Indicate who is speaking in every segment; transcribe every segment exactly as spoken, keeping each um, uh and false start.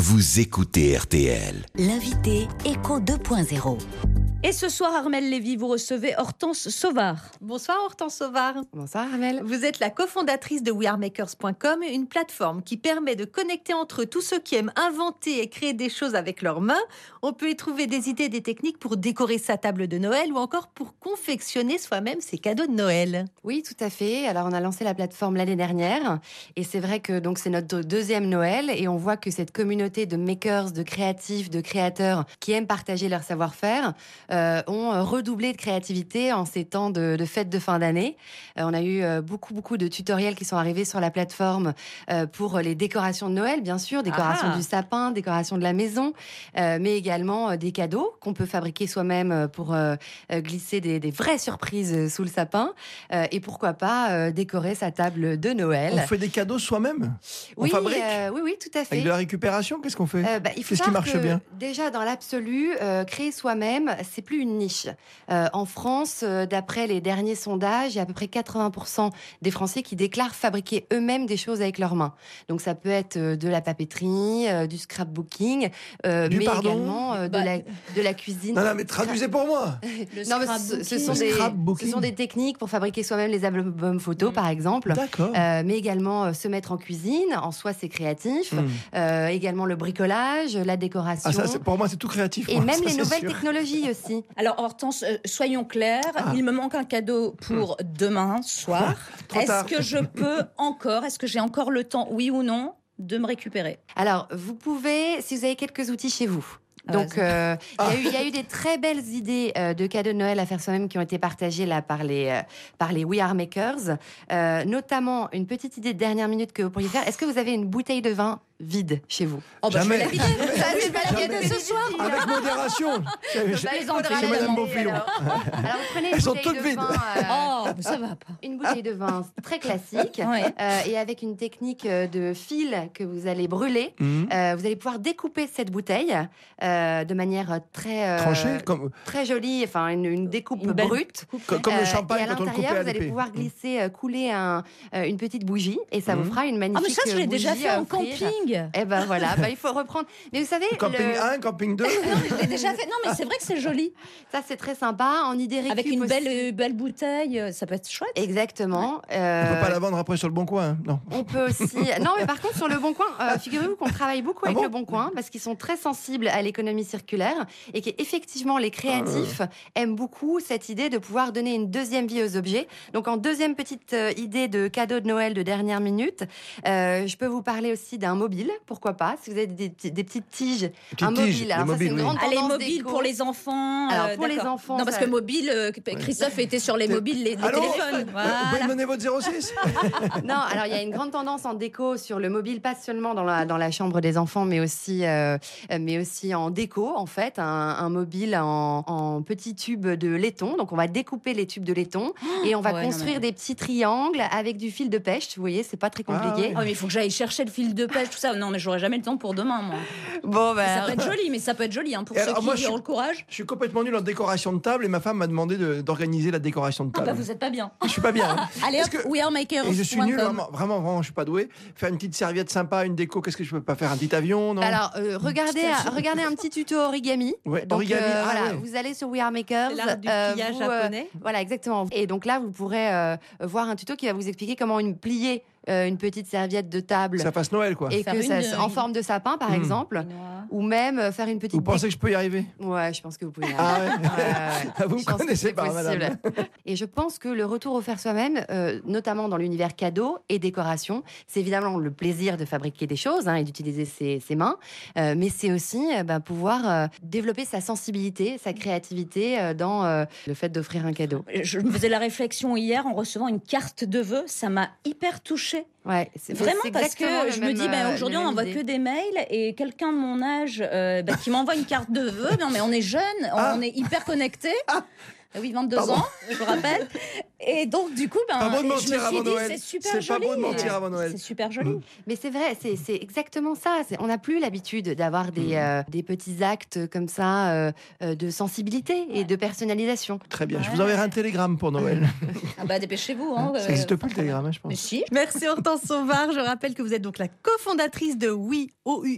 Speaker 1: vous écoutez R T L.
Speaker 2: L'invité Éco deux point zéro.
Speaker 3: Et ce soir, Armelle Lévy, vous recevez Hortense Sauvard.
Speaker 4: Bonsoir Hortense Sauvard.
Speaker 5: Bonsoir Armelle.
Speaker 4: Vous êtes la cofondatrice de we are makers point com, une plateforme qui permet de connecter entre tous ceux qui aiment inventer et créer des choses avec leurs mains. On peut y trouver des idées, des techniques pour décorer sa table de Noël ou encore pour confectionner soi-même ses cadeaux de Noël.
Speaker 5: Oui, tout à fait. Alors on a lancé la plateforme l'année dernière et c'est vrai que donc c'est notre deuxième Noël et on voit que cette communauté de makers, de créatifs, de créateurs qui aiment partager leur savoir-faire Euh, ont redoublé de créativité en ces temps de, de fêtes de fin d'année. Euh, on a eu euh, beaucoup, beaucoup de tutoriels qui sont arrivés sur la plateforme euh, pour les décorations de Noël, bien sûr, décoration
Speaker 4: Ah.
Speaker 5: du sapin, décoration de la maison, euh, mais également euh, des cadeaux qu'on peut fabriquer soi-même pour euh, glisser des, des vraies surprises sous le sapin. Euh, et pourquoi pas euh, décorer sa table de Noël.
Speaker 6: On fait des cadeaux soi-même. On
Speaker 5: Oui,
Speaker 6: fabrique
Speaker 5: euh, oui, oui, tout à fait.
Speaker 6: avec de la récupération. Qu'est-ce qu'on fait
Speaker 5: Euh, bah, il faut
Speaker 6: Qu'est-ce qui
Speaker 5: savoir
Speaker 6: marche
Speaker 5: que,
Speaker 6: bien
Speaker 5: déjà, dans l'absolu, euh, créer soi-même, c'est plus une niche. Euh, en France, euh, d'après les derniers sondages, il y a à peu près quatre-vingts pour cent des Français qui déclarent fabriquer eux-mêmes des choses avec leurs mains. Donc ça peut être euh, de la papeterie, euh, du scrapbooking, euh,
Speaker 6: Du
Speaker 5: mais
Speaker 6: pardon
Speaker 5: également euh, de,
Speaker 3: Bah,
Speaker 5: la, de la cuisine.
Speaker 6: Non, non, mais traduisez pour moi.
Speaker 3: Le
Speaker 5: Non, mais ce, ce sont
Speaker 6: Le
Speaker 5: des,
Speaker 6: scrapbooking.
Speaker 5: ce sont des techniques pour fabriquer soi-même les albums photos,
Speaker 3: Mm.
Speaker 5: par exemple.
Speaker 6: D'accord.
Speaker 5: Euh, mais également euh, se mettre en cuisine, en soi c'est créatif.
Speaker 6: Hmm.
Speaker 5: Euh, également le bricolage, la décoration.
Speaker 6: Ah, ça, c'est- pour moi, c'est tout créatif.
Speaker 5: Et
Speaker 6: moi,
Speaker 5: même
Speaker 6: ça,
Speaker 5: les
Speaker 6: c'est
Speaker 5: nouvelles
Speaker 6: sûr.
Speaker 5: technologies aussi.
Speaker 3: Alors Hortense, euh, soyons clairs,
Speaker 6: Ah.
Speaker 3: il me manque un cadeau pour demain soir.
Speaker 6: Trop
Speaker 3: Est-ce
Speaker 6: tard.
Speaker 3: que je peux encore, est-ce que j'ai encore le temps, oui ou non, de me récupérer?
Speaker 5: Alors, vous pouvez, si vous avez quelques outils chez vous.
Speaker 3: Ah,
Speaker 5: Donc,
Speaker 3: vas-y.
Speaker 5: euh, il y a eu- il y, a eu des très belles idées euh, de cadeaux de Noël à faire soi-même qui ont été partagées là par les euh, par les We Are Makers, Euh, notamment une petite idée de dernière minute que vous pourriez faire. Est-ce que vous avez une bouteille de vin vide chez vous?
Speaker 3: Oh, bah, je vais
Speaker 6: Jamais.
Speaker 3: la vider.
Speaker 5: Ça, c'est pas la
Speaker 6: Jamais.
Speaker 5: cadeau ce soir.
Speaker 6: Avec modération. J'ai- j'ai-
Speaker 5: Plaisanterie,
Speaker 6: Chez Madame
Speaker 5: alors.
Speaker 6: Bonfillon.
Speaker 5: Alors, alors, vous prenez une
Speaker 6: Elles sont
Speaker 5: bouteille
Speaker 6: toutes
Speaker 5: de
Speaker 6: vides.
Speaker 5: vin, euh,
Speaker 3: Oh, mais ça va pas.
Speaker 5: une bouteille de vin très classique,
Speaker 3: Ouais.
Speaker 5: euh, et avec une technique euh, de fil que vous allez brûler,
Speaker 6: Hmm.
Speaker 5: euh, vous allez pouvoir découper cette bouteille euh, de manière très euh,
Speaker 6: Tranché, comme,
Speaker 5: très jolie, enfin une, une découpe
Speaker 3: Une belle
Speaker 5: brute.
Speaker 6: comme, comme le
Speaker 5: Euh,
Speaker 6: champagne
Speaker 5: et à
Speaker 6: quand on le coupait
Speaker 5: l'intérieur,
Speaker 6: à
Speaker 5: vous allez
Speaker 6: l'épée.
Speaker 5: pouvoir glisser, euh, couler un, euh, une petite bougie, et ça vous
Speaker 6: Mhm.
Speaker 5: fera une magnifique.
Speaker 3: Ah mais ça, je l'ai déjà
Speaker 5: bougie
Speaker 3: fait
Speaker 5: à
Speaker 3: en
Speaker 5: offrir.
Speaker 3: camping.
Speaker 5: Eh ben voilà, bah, il faut reprendre. Mais vous savez,
Speaker 6: Camping
Speaker 5: le-
Speaker 6: un, camping deux.
Speaker 3: Non, mais je l'ai déjà fait. Non, mais c'est vrai que c'est joli.
Speaker 5: ça c'est très sympa en idée récup
Speaker 3: Avec une
Speaker 5: aussi.
Speaker 3: belle, euh, belle bouteille, euh, ça peut être chouette.
Speaker 5: Exactement.
Speaker 6: On
Speaker 5: euh,
Speaker 6: peut pas la vendre après sur le bon coin. hein. Non.
Speaker 5: On peut aussi. Non, mais par contre, sur le Bon Coin, euh, figurez-vous qu'on travaille beaucoup
Speaker 6: Ah
Speaker 5: avec
Speaker 6: bon
Speaker 5: le Bon Coin parce qu'ils sont très sensibles à l'économie circulaire et qu'effectivement, les créatifs aiment beaucoup cette idée de pouvoir donner une deuxième vie aux objets. Donc, en deuxième petite euh, idée de cadeau de Noël de dernière minute, euh, je peux vous parler aussi d'un mobile. Pourquoi pas? Si vous avez des, des- des petites tiges,
Speaker 6: Petites
Speaker 5: un
Speaker 6: tiges,
Speaker 5: mobile.
Speaker 6: les
Speaker 5: Alors, ça, c'est
Speaker 6: mobiles,
Speaker 5: une
Speaker 6: oui.
Speaker 5: grande
Speaker 3: Ah, les
Speaker 5: tendance
Speaker 3: mobiles
Speaker 5: déco.
Speaker 3: pour les enfants.
Speaker 5: Alors,
Speaker 3: euh,
Speaker 5: pour les
Speaker 3: d'accord.
Speaker 5: enfants,
Speaker 3: Non, parce
Speaker 5: ça-
Speaker 3: que mobile, euh, Christophe était sur les mobiles, les, les
Speaker 6: Allô
Speaker 3: téléphones.
Speaker 6: Vous pouvez me
Speaker 3: Voilà.
Speaker 6: donner votre zéro six?
Speaker 5: Non, alors il y a une grande tendance en déco sur le mobile, pas seulement dans la, dans la chambre des enfants, mais aussi, euh, mais aussi en déco, en fait. Un, un mobile en, en petits tubes de laiton. Donc, on va découper les tubes de laiton et on va
Speaker 3: Ouais, non,
Speaker 5: construire
Speaker 3: mais-
Speaker 5: des petits triangles avec du fil de pêche. Vous voyez, c'est pas très compliqué.
Speaker 6: ouais.
Speaker 3: Oh, mais il faut que j'aille chercher le fil de pêche, tout ça. Non, mais j'aurai jamais le temps pour demain, moi.
Speaker 5: Bon,
Speaker 3: Ça
Speaker 5: ben.
Speaker 3: peut être joli, mais ça peut être joli hein, pour
Speaker 6: Et
Speaker 3: ceux
Speaker 6: alors,
Speaker 3: qui
Speaker 6: moi, je
Speaker 3: ont
Speaker 6: suis-
Speaker 3: le courage.
Speaker 6: Je suis complètement nul en décoration de table et ma femme m'a demandé de- d'organiser la décoration de
Speaker 3: Ah
Speaker 6: table.
Speaker 3: bah vous êtes pas bien.
Speaker 6: Je suis pas bien. hein.
Speaker 3: Allez hop,
Speaker 6: Parce que-
Speaker 3: we are makers.
Speaker 6: Et je suis nul, vraiment, vraiment, vraiment, je suis pas doué. Faire une petite serviette sympa, une déco, qu'est-ce que je peux pas faire? Un petit avion, non?
Speaker 5: Alors, euh, regardez, regardez un petit tuto origami.
Speaker 6: Ouais,
Speaker 5: Donc,
Speaker 6: origami,
Speaker 5: euh,
Speaker 6: ah
Speaker 5: voilà,
Speaker 6: ouais.
Speaker 5: vous allez sur We Are Makers.
Speaker 4: L'art du
Speaker 5: euh,
Speaker 4: pliage
Speaker 5: vous, euh,
Speaker 4: japonais.
Speaker 5: Voilà, exactement. Et donc là, vous pourrez euh, voir un tuto qui va vous expliquer comment une plier euh, une petite serviette de table
Speaker 6: Ça fasse Noël, quoi.
Speaker 5: et
Speaker 3: Faire
Speaker 5: que
Speaker 3: une,
Speaker 5: ça,
Speaker 3: euh,
Speaker 5: en
Speaker 3: une-
Speaker 5: forme de sapin, par
Speaker 6: Hmm.
Speaker 5: exemple, ou même euh, faire une petite.
Speaker 6: Vous pensez que je peux y arriver?
Speaker 5: dé- Ouais, je pense que vous pouvez. y
Speaker 6: Ah
Speaker 5: arriver.
Speaker 6: ouais.
Speaker 5: Ouais, ouais, ouais.
Speaker 6: Vous me
Speaker 5: Je pense que
Speaker 6: connaissez
Speaker 5: c'est
Speaker 6: pas,
Speaker 5: possible.
Speaker 6: madame.
Speaker 5: Et je pense que le retour au faire soi-même, euh, notamment dans l'univers cadeau et décoration, c'est évidemment le plaisir de fabriquer des choses hein, et d'utiliser ses, ses mains, euh, mais c'est aussi euh, bah, pouvoir euh, développer sa sensibilité, sa créativité euh, dans euh, le fait d'offrir un cadeau.
Speaker 3: Je me faisais la réflexion hier en recevant une carte de vœux, ça m'a hyper touchée.
Speaker 5: Ouais, c'est
Speaker 3: Vraiment,
Speaker 5: c'est
Speaker 3: parce que
Speaker 5: exactement le
Speaker 3: je me
Speaker 5: même,
Speaker 3: dis, ben,
Speaker 5: euh,
Speaker 3: aujourd'hui,
Speaker 5: la
Speaker 3: on
Speaker 5: même
Speaker 3: n'envoie
Speaker 5: idée.
Speaker 3: que des mails et quelqu'un de mon âge euh, ben, qui m'envoie une carte de vœux. Non, mais on est jeune,
Speaker 6: Ah.
Speaker 3: on est hyper connectés. Oui, vingt-deux
Speaker 6: Pardon.
Speaker 3: ans, je vous rappelle. Et donc, du coup, ben,
Speaker 6: Pas beau de
Speaker 3: je me
Speaker 6: mentir
Speaker 3: suis
Speaker 6: avant
Speaker 3: dit,
Speaker 6: Noël.
Speaker 3: c'est super
Speaker 6: C'est
Speaker 3: joli.
Speaker 6: pas beau de mentir avant Noël.
Speaker 3: C'est super joli.
Speaker 6: Mm.
Speaker 5: Mais c'est vrai, c'est c'est exactement ça. C'est- On n'a plus l'habitude d'avoir des, euh, des petits actes comme ça euh, euh, de sensibilité et de personnalisation.
Speaker 6: Très bien. Je vous enverrai un télégramme pour Noël.
Speaker 3: Ah bah, dépêchez-vous. Hein,
Speaker 6: Ça n'existe plus le télégramme, hein, je
Speaker 3: Mais
Speaker 6: pense.
Speaker 3: si.
Speaker 4: Merci Hortense Sauvard. Je rappelle que vous êtes donc la cofondatrice de oui, O U I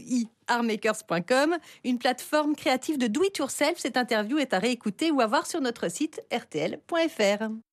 Speaker 4: artmakers point com, une plateforme créative de do-it-yourself. Cette interview est à réécouter ou à voir sur notre site r t l point f r.